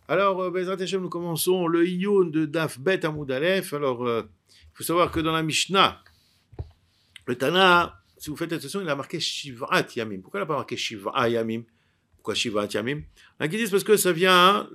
Alors, Bezrat Hashem, nous commençons le Iyun de Daf Bet Amoud Aleph. Alors, il faut savoir que dans la Mishnah, le Tana, si vous faites attention, il a marqué Shivat Yamim. Pourquoi il n'a pas marqué Shiva Yamim? Pourquoi Shivat Yamim? Il y en a qui disent parce que ça vient,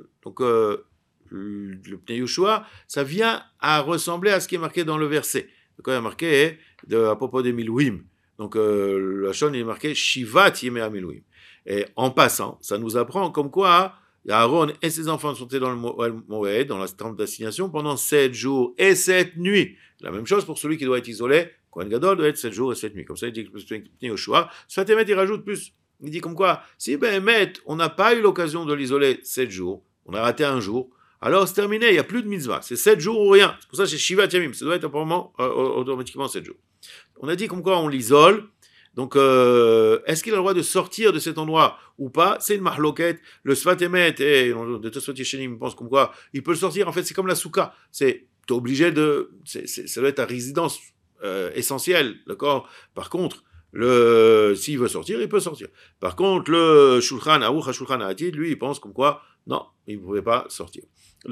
le Pnei Yoshua, ça vient à ressembler à ce qui est marqué dans le verset. Quand il y a marqué à propos des Milouim. Donc, la Shon, il est marqué Shivat Yemei Milouim. Et en passant, ça nous apprend comme quoi Aaron et ses enfants sont dans le Moed, dans la tente d'assignation, pendant 7 jours et 7 nuits. La même chose pour celui qui doit être isolé. Kohen Gadol doit être 7 jours et 7 nuits. Comme ça, il dit que Yoshua. Sfatemet, il rajoute plus. Il dit comme quoi, si on n'a pas eu l'occasion de l'isoler 7 jours, on a raté un jour, alors c'est terminé, il n'y a plus de mitzvah. C'est 7 jours ou rien. C'est pour ça que c'est Shivat Yamim. Ça doit être automatiquement 7 jours. On a dit comme quoi on l'isole. Donc, est-ce qu'il a le droit de sortir de cet endroit ou pas? C'est une mahloket. Le Sfatemet et de Tosfot Yeshenim pense comme quoi il peut le sortir. En fait, c'est comme la souka. T'es obligé de. Ça doit être ta résidence essentielle, d'accord? Par contre, s'il veut sortir, il peut sortir. Par contre, le Shulchan Aruch HaShulchan Ha'atid, lui, il pense comme quoi non, il ne pouvait pas sortir.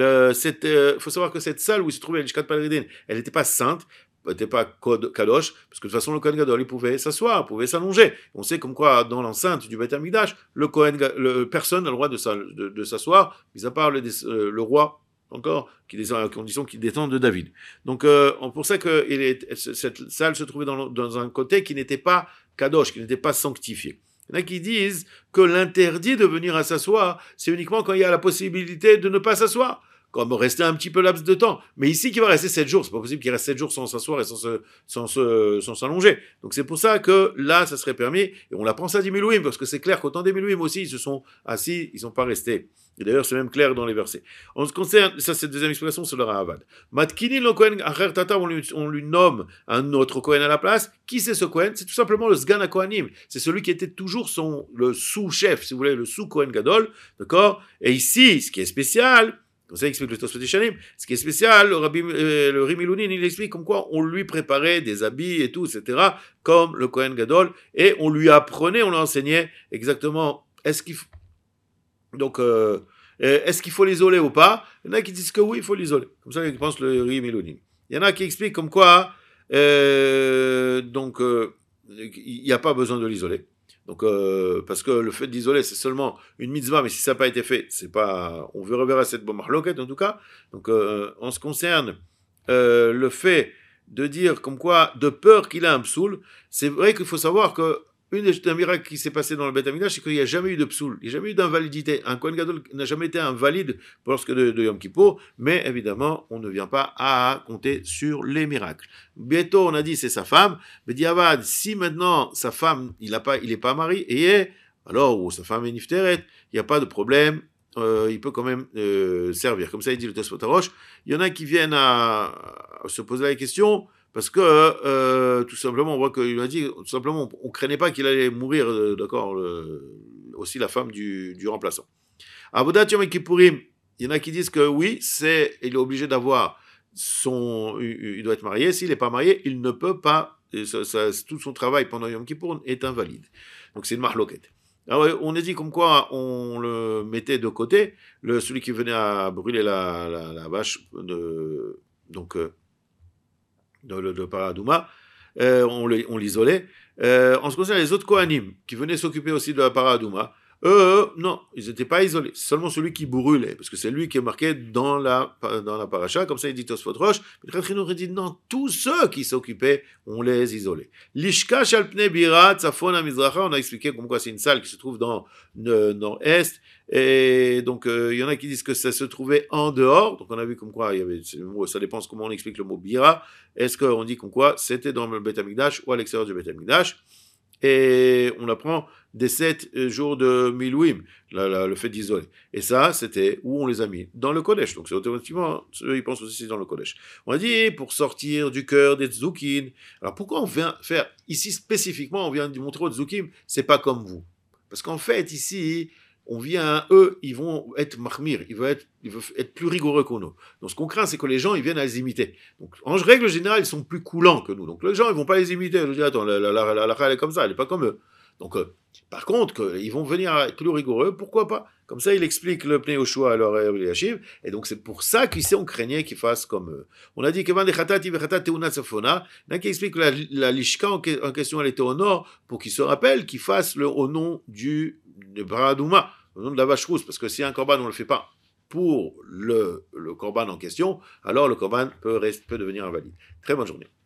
Faut savoir que cette salle où il se trouvait l'Ishkat Paladin, elle n'était pas sainte. N'était pas kadosh, parce que de toute façon le Kohen Gadol il pouvait s'asseoir, il pouvait s'allonger. On sait comme quoi dans l'enceinte du Beth Amikdash, personne n'a le droit de s'asseoir, mis à part le roi encore, à condition qu'il descende de David. Donc pour ça que cette salle se trouvait dans un côté qui n'était pas kadosh, qui n'était pas sanctifié. Il y en a qui disent que l'interdit de venir à s'asseoir, c'est uniquement quand il y a la possibilité de ne pas s'asseoir. Comme rester un petit peu laps de temps. Mais ici, qui va rester 7 jours. C'est pas possible qu'il reste 7 jours sans s'asseoir et sans s'allonger. Donc c'est pour ça que là, ça serait permis. Et on l'apprend ça des Milouim, parce que c'est clair qu'au temps des Milouim aussi, ils se sont assis, ils ne sont pas restés. Et d'ailleurs, c'est même clair dans les versets. En ce qui concerne, ça c'est la deuxième explication, c'est le Ravad. Matkinin le Kohen Acher Tata, on lui nomme un autre Kohen à la place. Qui c'est ce Kohen? C'est tout simplement le Sgan Kohanim. C'est celui qui était toujours le sous-chef, si vous voulez, le sous-Kohen Gadol. D'accord? Et ici, ce qui est spécial, comme ça, il explique le Tosfot Yeshanim. Ce qui est spécial, le Ri Milounin, il explique comme quoi on lui préparait des habits et tout, etc., comme le Kohen Gadol, et on lui apprenait, on lui enseignait exactement est-ce qu'il faut l'isoler ou pas. Il y en a qui disent que oui, il faut l'isoler. Comme ça, ils pensent le Ri Milounin. Il y en a qui expliquent comme quoi il n'y a pas besoin de l'isoler. Donc, parce que le fait d'isoler, c'est seulement une mitzvah, mais si ça n'a pas été fait, c'est pas. On reverra cette mahloket en tout cas. Donc, en ce qui concerne le fait de dire comme quoi, de peur qu'il a un psoul, c'est vrai qu'il faut savoir que un miracle qui s'est passé dans le Beth Amikdash, c'est qu'il n'y a jamais eu de psoul, il n'y a jamais eu d'invalidité. Un Kohen Gadol n'a jamais été invalide lorsque de Yom Kippour, mais évidemment, on ne vient pas à compter sur les miracles. Bientôt, on a dit c'est sa femme, mais Diavad, si maintenant sa femme, il est pas marié, alors, ou sa femme est nifteret, il n'y a pas de problème, il peut quand même servir. Comme ça, il dit le Tosfot Arosh. Il y en a qui viennent à se poser la question, parce que tout simplement, on voit qu'il a dit, tout simplement, on craignait pas qu'il allait mourir, d'accord, aussi la femme du remplaçant. Avodat Yom Kippourim, il y en a qui disent que oui, il est obligé d'avoir il doit être marié. S'il n'est pas marié, il ne peut pas, tout son travail pendant Yom Kippour est invalide. Donc c'est une mahloket. Alors, on a dit comme quoi on le mettait de côté, celui qui venait à brûler la vache de Paradouma, on l'isolait. En ce qui concerne les autres Kohanim, qui venaient s'occuper aussi de la Paradouma, non, ils n'étaient pas isolés. C'est seulement celui qui brûlait, parce que c'est lui qui est marqué dans la paracha, comme ça il dit Tosfot Rosh. Mais le Chachamim dit non, tous ceux qui s'occupaient, on les isolait. L'Ishka Shalpne Birat, Tzafon Mizracha, on a expliqué comme quoi c'est une salle qui se trouve dans le nord-est, et donc il y en a qui disent que ça se trouvait en dehors, donc on a vu comme quoi, ça dépend comment on explique le mot Bira, est-ce qu'on dit comme quoi c'était dans le Beth Amikdash ou à l'extérieur du Beth Amikdash, et on apprend des 7 jours de Milouim, le fait d'isoler. Et ça, c'était où on les a mis? Dans le Kodesh. Donc c'est automatiquement, eux, ils pensent aussi c'est dans le Kodesh. On a dit, pour sortir du cœur des Tzoukim. Alors pourquoi on vient faire, ici spécifiquement, on vient de montrer aux Tzoukim, c'est pas comme vous. Parce qu'en fait, ici, eux, ils vont être mahmir, ils vont être plus rigoureux que nous. Donc ce qu'on craint, c'est que les gens, ils viennent à les imiter. Donc en règle générale, ils sont plus coulants que nous. Donc les gens, ils vont pas les imiter. Je dis, attends, la elle est comme ça, elle est pas comme eux. Donc, par contre, ils vont venir être plus rigoureux, pourquoi pas? Comme ça, il explique le Pnei Yoshua à leur Eliashiv, et donc c'est pour ça qu'ici on craignait qu'ils fassent comme eux. On a dit que il y en a qui explique que la Lishka en question, elle était au nord, pour qu'ils se rappellent qu'ils fassent au nom de Baradouma, au nom de la vache rousse, parce que si un korban, on ne le fait pas pour le korban en question, alors le korban peut devenir invalide. Très bonne journée.